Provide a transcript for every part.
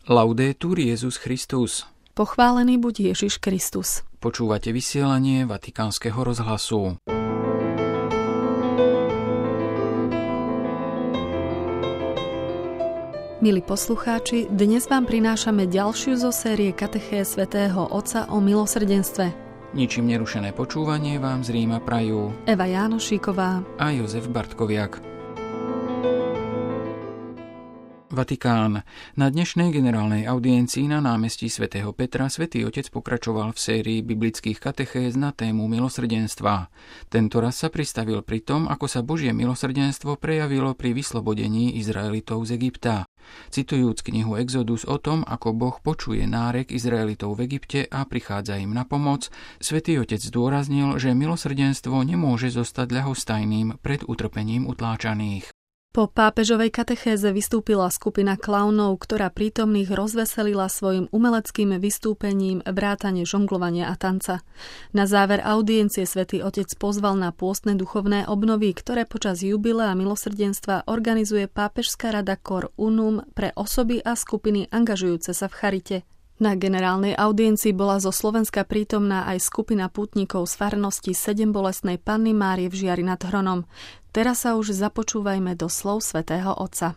Laudetur Jesus Christus. Pochválený buď Ježiš Kristus. Počúvate vysielanie Vatikánskeho rozhlasu. Milí poslucháči, dnes vám prinášame ďalšiu zo série katechéz svätého Otca o milosrdenstve. Ničím nerušené počúvanie vám z Ríma prajú Eva Jánošíková a Jozef Bartkoviak. Vatikán. Na dnešnej generálnej audiencii na námestí svätého Petra Svätý Otec pokračoval v sérii biblických katechéz na tému milosrdenstva. Tento raz sa pristavil pri tom, ako sa Božie milosrdenstvo prejavilo pri vyslobodení Izraelitov z Egypta. Citujúc knihu Exodus o tom, ako Boh počuje nárek Izraelitov v Egypte a prichádza im na pomoc, Svätý Otec zdôraznil, že milosrdenstvo nemôže zostať ľahostajným pred utrpením utláčaných. Po pápežovej katechéze vystúpila skupina klaunov, ktorá prítomných rozveselila svojim umeleckým vystúpením vrátane žonglovania a tanca. Na záver audiencie Svätý Otec pozval na pôstne duchovné obnovy, ktoré počas jubilea milosrdenstva organizuje pápežská rada Cor Unum pre osoby a skupiny angažujúce sa v charite. Na generálnej audiencii bola zo Slovenska prítomná aj skupina pútnikov z farnosti Sedembolestnej Panny Márie v Žiari nad Hronom. Teraz sa už započúvajme do slov svätého Otca.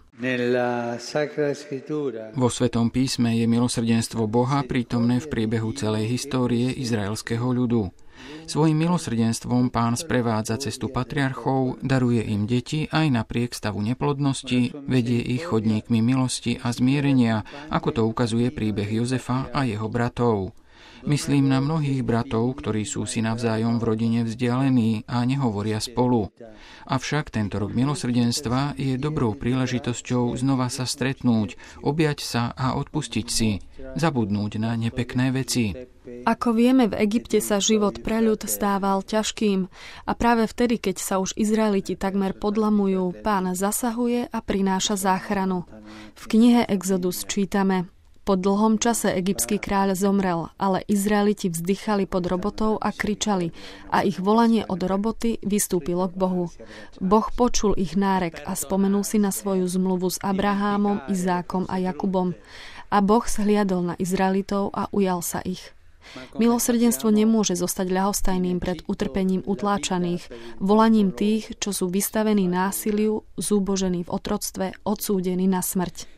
Vo Svätom písme je milosrdenstvo Boha prítomné v priebehu celej histórie izraelského ľudu. Svojím milosrdenstvom Pán sprevádza cestu patriarchov, daruje im deti aj napriek stavu neplodnosti, vedie ich chodníkmi milosti a zmierenia, ako to ukazuje príbeh Jozefa a jeho bratov. Myslím na mnohých bratov, ktorí sú si navzájom v rodine vzdialení a nehovoria spolu. Avšak tento rok milosrdenstva je dobrou príležitosťou znova sa stretnúť, objať sa a odpustiť si, zabudnúť na nepekné veci. Ako vieme, v Egypte sa život pre ľud stával ťažkým a práve vtedy, keď sa už Izraeliti takmer podlamujú, Pán zasahuje a prináša záchranu. V knihe Exodus čítame: Po dlhom čase egyptský kráľ zomrel, ale Izraeliti vzdychali pod robotou a kričali a ich volanie od roboty vystúpilo k Bohu. Boh počul ich nárek a spomenul si na svoju zmluvu s Abrahámom, Izákom a Jakubom. A Boh zhliadol na Izraelitov a ujal sa ich. Milosrdenstvo nemôže zostať ľahostajným pred utrpením utláčaných, volaním tých, čo sú vystavení násiliu, zúbožení v otroctve, odsúdení na smrť.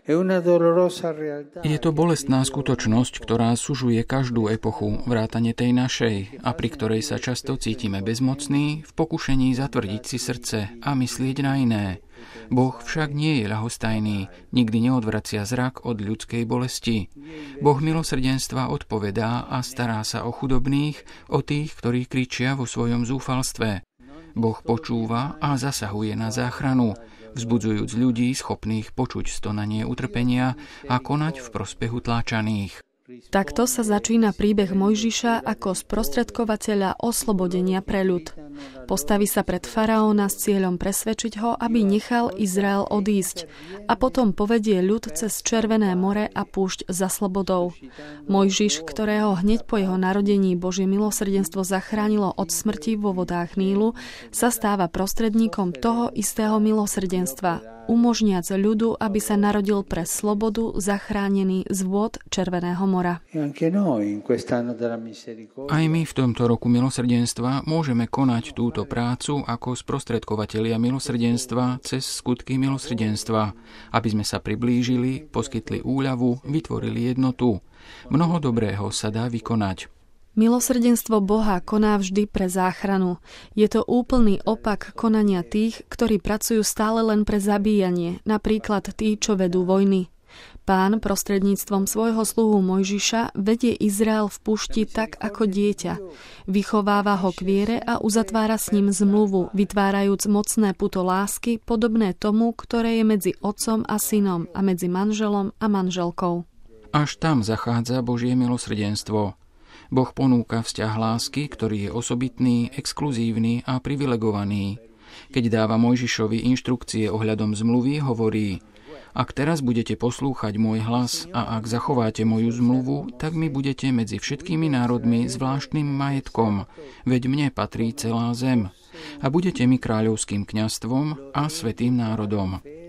Je to bolestná skutočnosť, ktorá sužuje každú epochu, vrátane tej našej, a pri ktorej sa často cítime bezmocní, v pokušení zatvrdiť si srdce a myslieť na iné. Boh však nie je ľahostajný, nikdy neodvracia zrak od ľudskej bolesti. Boh milosrdenstva odpovedá a stará sa o chudobných, o tých, ktorí kričia vo svojom zúfalstve. Boh počúva a zasahuje na záchranu, vzbudzujúc ľudí schopných počuť stonanie utrpenia a konať v prospech utláčaných. Takto sa začína príbeh Mojžiša ako sprostredkovateľa oslobodenia pre ľud. Postaví sa pred faraóna s cieľom presvedčiť ho, aby nechal Izrael odísť a potom povedie ľud cez Červené more a púšť za slobodou. Mojžiš, ktorého hneď po jeho narodení Božie milosrdenstvo zachránilo od smrti vo vodách Nílu, sa stáva prostredníkom toho istého milosrdenstva, umožniac ľudu, aby sa narodil pre slobodu zachránený z vôd Červeného mora. Aj my v tomto roku milosrdenstva môžeme konať túto prácu ako sprostredkovatelia milosrdenstva cez skutky milosrdenstva, aby sme sa priblížili, poskytli úľavu, vytvorili jednotu. Mnoho dobrého sa dá vykonať. Milosrdenstvo Boha koná vždy pre záchranu. Je to úplný opak konania tých, ktorí pracujú stále len pre zabíjanie, napríklad tí, čo vedú vojny. Pán prostredníctvom svojho sluhu Mojžiša vedie Izrael v púšti tak ako dieťa. Vychováva ho k viere a uzatvára s ním zmluvu, vytvárajúc mocné puto lásky, podobné tomu, ktoré je medzi otcom a synom a medzi manželom a manželkou. Až tam zachádza Božie milosrdenstvo. Boh ponúka vzťah lásky, ktorý je osobitný, exkluzívny a privilegovaný. Keď dáva Mojžišovi inštrukcie ohľadom zmluvy, hovorí: Ak teraz budete poslúchať môj hlas a ak zachováte moju zmluvu, tak mi budete medzi všetkými národmi zvláštnym majetkom, veď mne patrí celá zem. A budete mi kráľovským kňazstvom a svätým národom.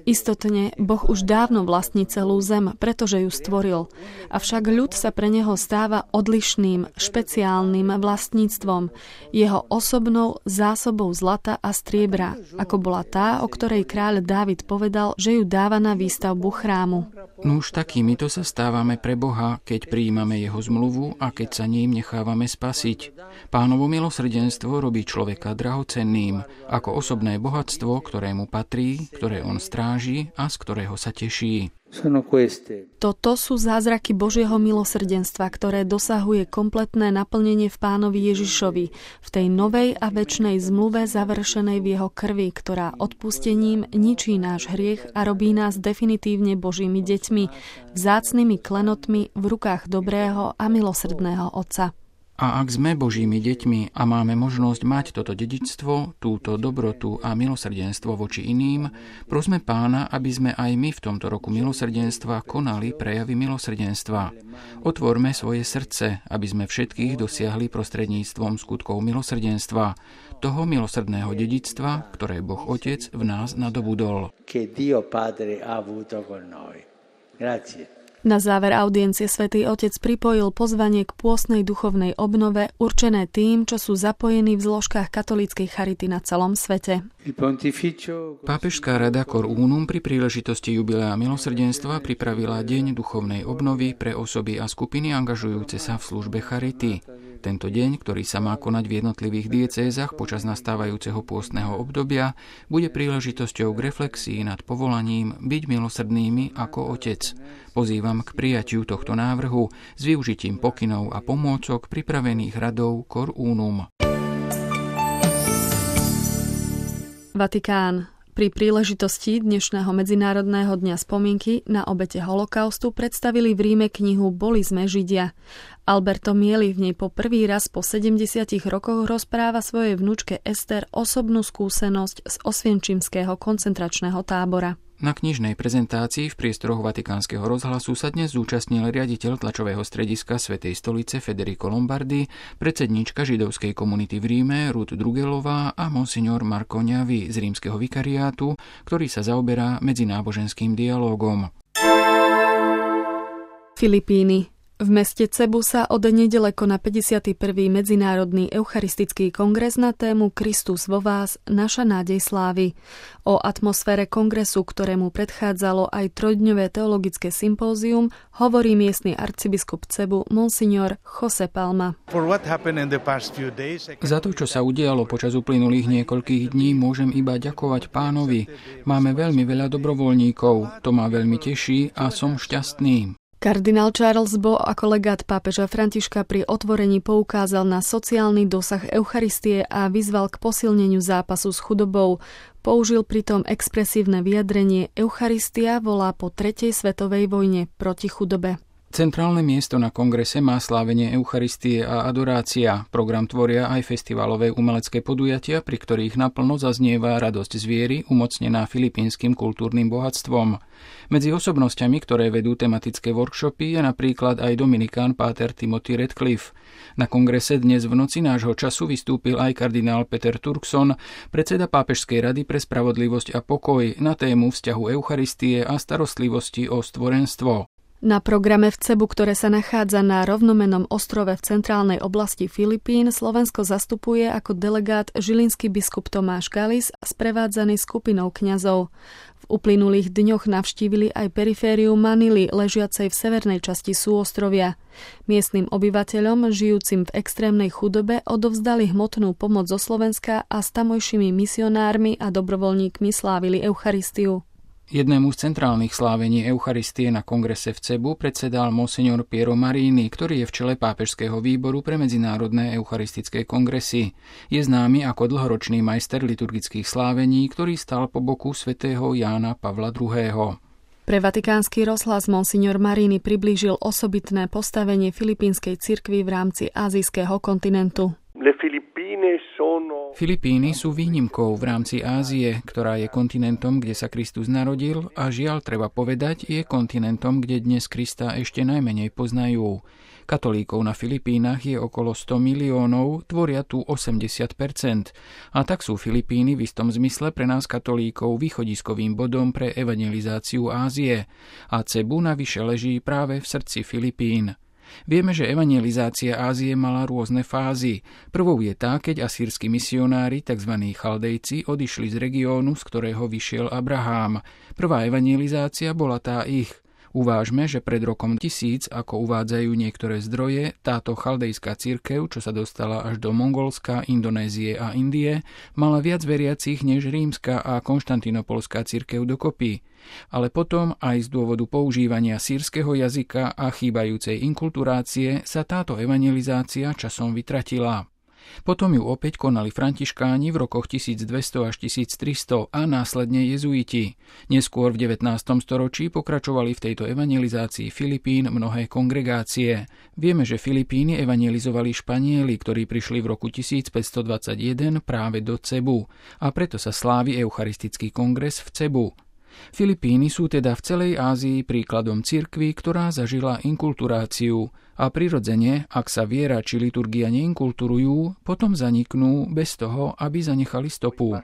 Istotne, Boh už dávno vlastní celú zem, pretože ju stvoril. Avšak ľud sa pre neho stáva odlišným, špeciálnym vlastníctvom, jeho osobnou zásobou zlata a striebra, ako bola tá, o ktorej kráľ Dávid povedal, že ju dáva na výstavbu chrámu. Nuž takýmito sa stávame pre Boha, keď prijímame jeho zmluvu a keď sa ním nechávame spasiť. Pánovo milosrdenstvo robí človeka drahocenným, ako osobné bohatstvo, ktorému patrí, ktoré on stráži a z ktorého sa teší. Toto sú zázraky Božieho milosrdenstva, ktoré dosahuje kompletné naplnenie v Pánovi Ježišovi, v tej novej a večnej zmluve završenej v jeho krvi, ktorá odpustením ničí náš hriech a robí nás definitívne Božími deťmi, vzácnymi klenotmi v rukách dobrého a milosrdného Otca. A ak sme Božími deťmi a máme možnosť mať toto dedičstvo, túto dobrotu a milosrdenstvo voči iným, prosme Pána, aby sme aj my v tomto roku milosrdenstva konali prejavy milosrdenstva. Otvorme svoje srdce, aby sme všetkých dosiahli prostredníctvom skutkov milosrdenstva, toho milosrdného dedičstva, ktoré Boh Otec v nás nadobudol. Na záver audiencie Svätý Otec pripojil pozvanie k pôstnej duchovnej obnove určené tým, čo sú zapojení v zložkách katolíckej charity na celom svete. Pápežská rada Cor Unum pri príležitosti jubilea milosrdenstva pripravila deň duchovnej obnovy pre osoby a skupiny angažujúce sa v službe charity. Tento deň, ktorý sa má konať v jednotlivých diecézach počas nastávajúceho pôstneho obdobia, bude príležitosťou k reflexii nad povolaním byť milosrdnými ako Otec. Pozývam k prijatiu tohto návrhu s využitím pokynov a pomôcok pripravených radou Cor Unum. Vatikán. Pri príležitosti dnešného Medzinárodného dňa spomienky na obete holokaustu predstavili v Ríme knihu Boli sme Židia. Alberto Mieli v nej po prvý raz po 70 rokoch rozpráva svojej vnučke Ester osobnú skúsenosť z osvienčimského koncentračného tábora. Na knižnej prezentácii v priestoroch Vatikánskeho rozhlasu sa dnes zúčastnil riaditeľ tlačového strediska Svätej stolice Federico Lombardi, predsedníčka židovskej komunity v Ríme Ruth Drugelová a monsignor Marco Ňavi z rímskeho vikariátu, ktorý sa zaoberá medzináboženským dialógom. Filipíny. V meste Cebu sa od nedele koná 51. Medzinárodný eucharistický kongres na tému Kristus vo vás, naša nádej slávy. O atmosfére kongresu, ktorému predchádzalo aj trojdňové teologické sympózium, hovorí miestny arcibiskup Cebu monsignor José Palma. Za to, čo sa udialo počas uplynulých niekoľkých dní, môžem iba ďakovať Pánovi. Máme veľmi veľa dobrovoľníkov, to ma veľmi teší a som šťastný. Kardinál Charles Bo ako legát pápeža Františka pri otvorení poukázal na sociálny dosah Eucharistie a vyzval k posilneniu zápasu s chudobou. Použil pritom expresívne vyjadrenie Eucharistia volá po 3. svetovej vojne proti chudobe. Centrálne miesto na kongrese má slávenie Eucharistie a adorácia. Program tvoria aj festivalové umelecké podujatia, pri ktorých naplno zaznieva radosť z viery, umocnená filipínskym kultúrnym bohatstvom. Medzi osobnosťami, ktoré vedú tematické workshopy, je napríklad aj dominikán páter Timothy Radcliffe. Na kongrese dnes v noci nášho času vystúpil aj kardinál Peter Turkson, predseda Pápežskej rady pre spravodlivosť a pokoj, na tému vzťahu Eucharistie a starostlivosti o stvorenstvo. Na programe v Cebu, ktoré sa nachádza na rovnomennom ostrove v centrálnej oblasti Filipín, Slovensko zastupuje ako delegát žilinský biskup Tomáš Galis sprevádzaný skupinou kňazov. V uplynulých dňoch navštívili aj perifériu Manily, ležiacej v severnej časti súostrovia. Miestnym obyvateľom, žijúcim v extrémnej chudobe, odovzdali hmotnú pomoc zo Slovenska a s tamojšími misionármi a dobrovoľníkmi slávili Eucharistiu. Jednému z centrálnych slávení Eucharistie na kongrese v Cebu predsedal monsignor Piero Marini, ktorý je v čele Pápežského výboru pre medzinárodné eucharistické kongresy. Je známy ako dlhoročný majster liturgických slávení, ktorý stal po boku svätého Jána Pavla II. Pre Vatikánsky rozhlas monsignor Marini priblížil osobitné postavenie filipínskej cirkvi v rámci ázijského kontinentu. Filipíny sú výnimkou v rámci Ázie, ktorá je kontinentom, kde sa Kristus narodil a žiaľ, treba povedať, je kontinentom, kde dnes Krista ešte najmenej poznajú. Katolíkov na Filipínach je okolo 100 miliónov, tvoria tu 80%. A tak sú Filipíny v istom zmysle pre nás katolíkov východiskovým bodom pre evangelizáciu Ázie. A Cebu navyše leží práve v srdci Filipín. Vieme, že evangelizácia Ázie mala rôzne fázy. Prvou je tá, keď asýrski misionári, tzv. Chaldejci, odišli z regiónu, z ktorého vyšiel Abrahám. Prvá evangelizácia bola tá ich. Uvážme, že pred rokom 1000, ako uvádzajú niektoré zdroje, táto chaldejská cirkev, čo sa dostala až do Mongolska, Indonézie a Indie, mala viac veriacich než rímska a konštantinopolská cirkev dokopy. Ale potom, aj z dôvodu používania sýrskeho jazyka a chýbajúcej inkulturácie, sa táto evangelizácia časom vytratila. Potom ju opäť konali františkáni v rokoch 1200 až 1300 a následne jezuiti. Neskôr v 19. storočí pokračovali v tejto evangelizácii Filipín mnohé kongregácie. Vieme, že Filipíny evangelizovali Španieli, ktorí prišli v roku 1521 práve do Cebu a preto sa slávi Eucharistický kongres v Cebu. Filipíny sú teda v celej Ázii príkladom cirkvi, ktorá zažila inkulturáciu a prirodzene, ak sa viera či liturgia neinkulturujú, potom zaniknú bez toho, aby zanechali stopu.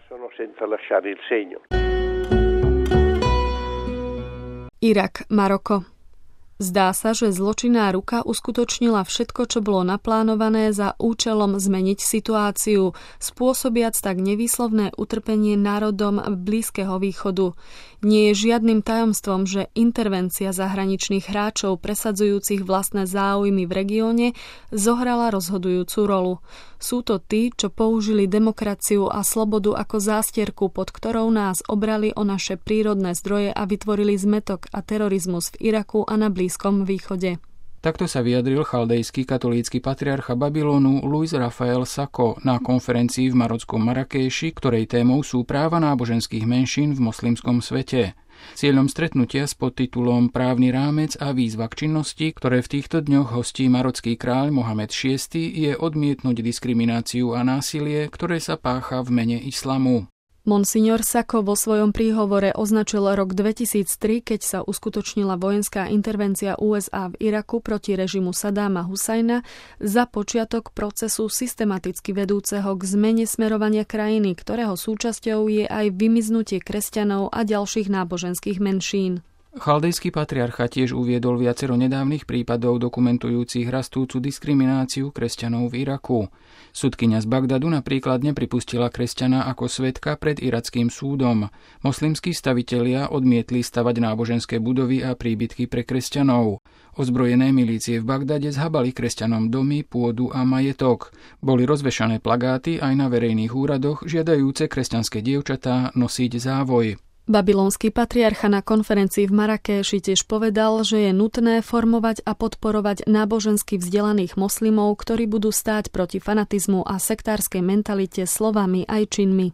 Irak, Maroko. Zdá sa, že zločinná ruka uskutočnila všetko, čo bolo naplánované za účelom zmeniť situáciu, spôsobiac tak nevýslovné utrpenie národom Blízkeho východu. Nie je žiadnym tajomstvom, že intervencia zahraničných hráčov presadzujúcich vlastné záujmy v regióne zohrala rozhodujúcu rolu. Sú to tí, čo použili demokraciu a slobodu ako zástierku, pod ktorou nás obrali o naše prírodné zdroje a vytvorili zmätok a terorizmus v Iraku a na Blízkom východe. Takto sa vyjadril chaldejský katolícky patriarcha Babylonu Luis Rafael Sako na konferencii v marockom Marrakéši, ktorej témou sú práva náboženských menšín v moslimskom svete. Cieľom stretnutia s podtitulom Právny rámec a výzva k činnosti, ktoré v týchto dňoch hostí marocký kráľ Mohamed VI, je odmietnúť diskrimináciu a násilie, ktoré sa pácha v mene islamu. Monsignor Sako vo svojom príhovore označil rok 2003, keď sa uskutočnila vojenská intervencia USA v Iraku proti režimu Saddáma Husajna, za počiatok procesu systematicky vedúceho k zmene smerovania krajiny, ktorého súčasťou je aj vymiznutie kresťanov a ďalších náboženských menšín. Chaldejský patriarcha tiež uviedol viacero nedávnych prípadov dokumentujúcich rastúcu diskrimináciu kresťanov v Iraku. Sudkyňa z Bagdadu napríklad nepripustila kresťana ako svedka pred irackým súdom. Moslimskí stavitelia odmietli stavať náboženské budovy a príbytky pre kresťanov. Ozbrojené milície v Bagdade zhabali kresťanom domy, pôdu a majetok. Boli rozvešané plagáty aj na verejných úradoch žiadajúce kresťanské dievčatá nosiť závoj. Babylonský patriarcha na konferencii v Marrakéši tiež povedal, že je nutné formovať a podporovať nábožensky vzdelaných moslimov, ktorí budú stáť proti fanatizmu a sektárskej mentalite slovami aj činmi.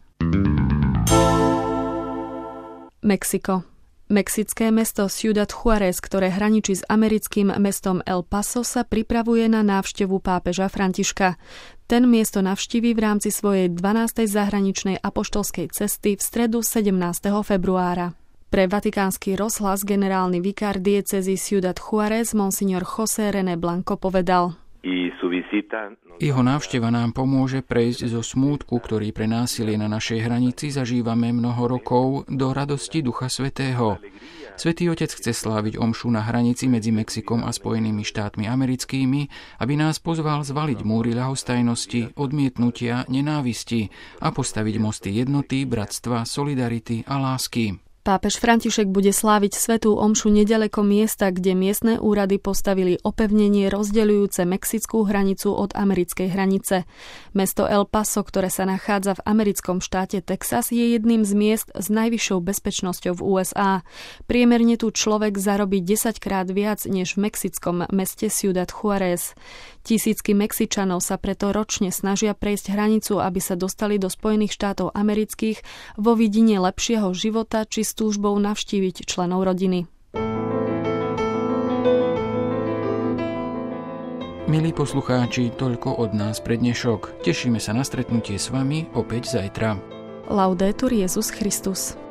Mexiko. Mexické mesto Ciudad Juárez, ktoré hraničí s americkým mestom El Paso, sa pripravuje na návštevu pápeža Františka. Ten miesto navštíví v rámci svojej 12. zahraničnej apoštolskej cesty v stredu 17. februára. Pre vatikánsky rozhlas generálny vikár diecézy Ciudad Juárez monsignor José René Blanco povedal: Jeho návšteva nám pomôže prejsť zo smútku, ktorý pre násilie na našej hranici zažívame mnoho rokov, do radosti Ducha Svätého. Svätý Otec chce sláviť omšu na hranici medzi Mexikom a Spojenými štátmi americkými, aby nás pozval zvaliť múry ľahostajnosti, odmietnutia, nenávisti a postaviť mosty jednoty, bratstva, solidarity a lásky. Pápež František bude sláviť svätú omšu neďaleko miesta, kde miestne úrady postavili opevnenie rozdeľujúce mexickú hranicu od americkej hranice. Mesto El Paso, ktoré sa nachádza v americkom štáte Texas, je jedným z miest s najvyššou bezpečnosťou v USA. Priemerne tu človek zarobí 10-krát viac než v mexickom meste Ciudad Juárez. Tisícky Mexičanov sa preto ročne snažia prejsť hranicu, aby sa dostali do Spojených štátov amerických vo vidine lepšieho života či s túžbou navštíviť členov rodiny. Milí poslucháči, toľko od nás pre dnešok. Tešíme sa na stretnutie s vami opäť zajtra. Laudetur Jesus Christus.